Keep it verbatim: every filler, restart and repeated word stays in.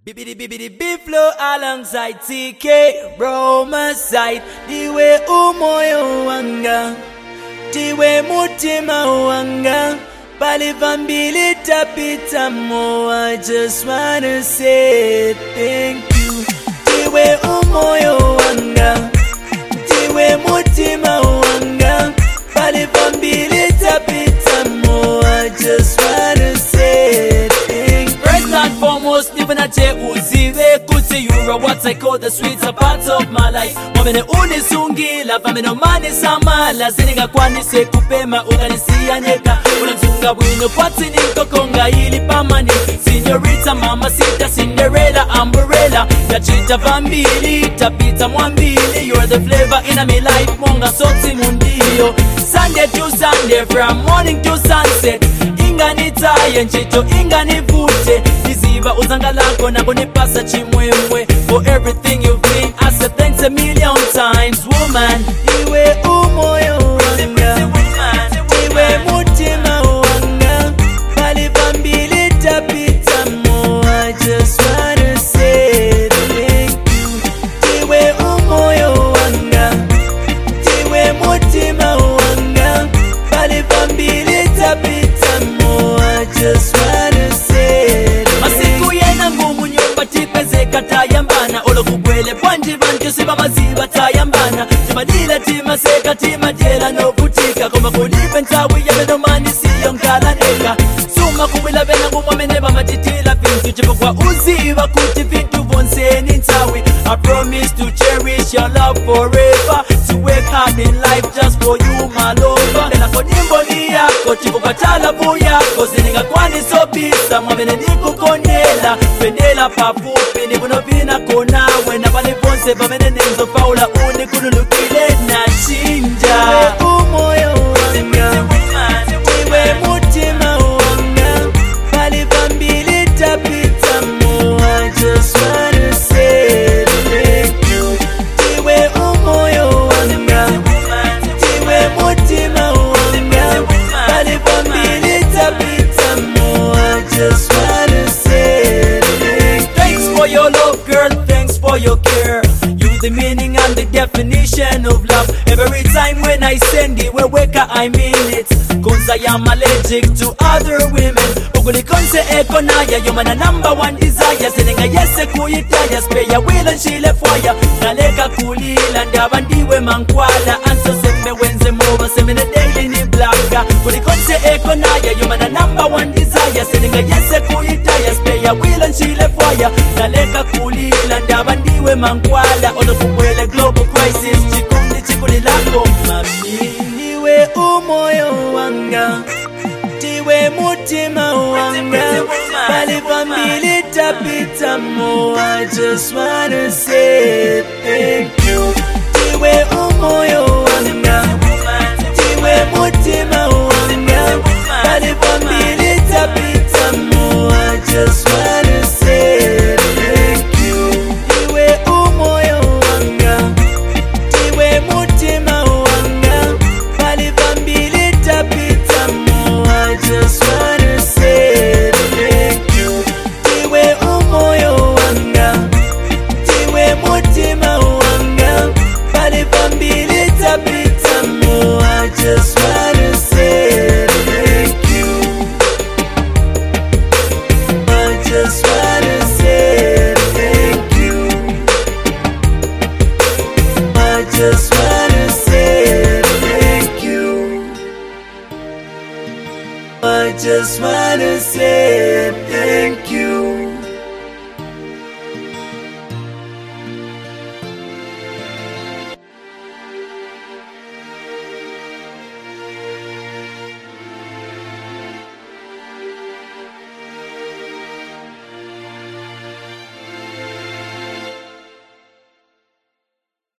Bibbidi bibbidi big flow alongside T K Roma side. The way umoyo wanga, the way mutima wanga, palivambili tapita mo. I just wanna say thank you. The way umoyo wanga, the way mutima wanga, palivambili tapita mo. I just wanna say thank you. First and foremost, even a che uzive kuti you are what I call the sweeter part of my life. Mwamene unisungila famino mani samala zininga kwani se kupema uganisia nyeka unamzunga wino pati niko konga ili pamani Señorita mama sita Cinderella umbrella yachita vambili tapita mwambili. You're the flavor in my life monga soti mundio. Sunday to Sunday from morning to sunset inganitaye nchito inganivute iziva uzanga lako na kunipasa chimwemwe. For everything you've been I say thanks a million times woman. Iwe umoyo wanga, iwe mutima wanga, palivambili tapita mo. I just wanna say thank you. Iwe umoyo wanga, iwe mutima wanga, palivambili tapita mo. I just wanna say masiku yena ngumu nyumba tipeze katayambana olo kubwele bwanji bantu siba maziba tayambana timadila timaseka timadela no butika koma kulipe ntawi ya bedomani siyo nkala neka suma kubila bena ngumwamene bamatitila vintu chipo kwa uziva kuti vintu vonseni ntawi. I promise to cherish your love forever, to work hard in life just for you my lover. Nena konimboni yako chipo kwa talabu yako zininga kwani sobisa mwamene nikukondela pendela pafupi nibuno vina konawe na pale ponse pamene nenzo paula uni kululukile na chinja. Umoyo wanga, iwe mutima wanga, palivambili tapita mo. I just wanna say thank you. Iwe umoyo wanga, iwe mutima wanga, palivambili tapita mo. I just wanna say thank you. Thanks for your love girl, thanks for your care. You the meaning and the definition of love. Every time when I send it, we wake up, I mean it. Cause I am allergic to other women. Uguli konse eko naya, you man a number one desire. Seninga yese kuyitaya, spare your will and she left fire. Naleka kulila, ndabandiwe mankwala. Anso sembe wenze mova, semene daily ni blaka. Uguli konse eko naya, you man a number one desire. Seninga yese kuyitaya, spare your will and she left fire. Naleka kulila, ndabandiwe mankwala. Ono kumwele global crisis, chikundi chikuli lako mami. Iwe umoyo wanga, iwe mutima wanga, palivambili tapita mo. I just wanna say thank you. Iwe umoyo wanga, iwe mutima wanga, palivambili tapita mo. I just wanna say thank you. Iwe umoyo wanga, iwe mutima wanga, palivambili tapita mo. I just wanna say thank you. Iwe umoyo wanga, iwe mutima wanga, palivambili tapita mo. I just wanna say thank you. I just wanna say thank you. I just wanna say thank you. I just wanna say thank you.